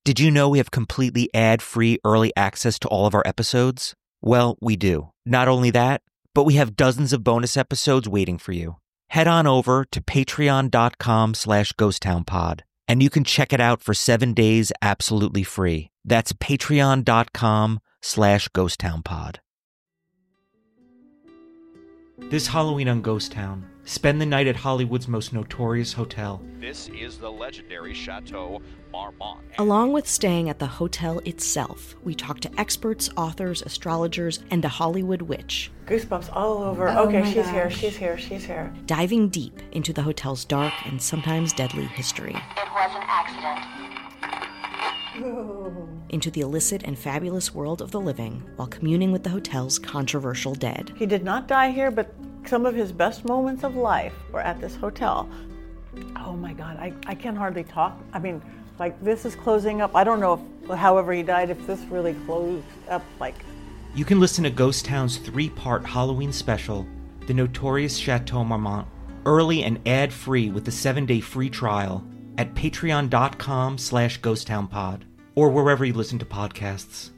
Did you know we have completely ad-free early access to all of our episodes? Well, we do. Not only that, but we have dozens of bonus episodes waiting for you. Head on over to patreon.com/ghosttownpod, and you can check it out for 7 days absolutely free. That's patreon.com/ghosttownpod. This Halloween on Ghost Town, spend the night at Hollywood's most notorious hotel. This is the legendary Chateau Marmont. Along with staying at the hotel itself, we talk to experts, authors, astrologers, and a Hollywood witch. Goosebumps all over. Oh okay, my she's gosh. here, she's here, she's here. Diving deep into the hotel's dark and sometimes deadly history. It was an accident. Into the illicit and fabulous world of the living while communing with the hotel's controversial dead. He did not die here, but some of his best moments of life were at this hotel. Oh my God, I can hardly talk. I mean, like this is closing up. I don't know if, however he died, if this really closed up like... You can listen to Ghost Town's 3-part Halloween special, The Notorious Chateau Marmont, early and ad-free with a 7-day free trial at patreon.com/ghosttownpod or wherever you listen to podcasts.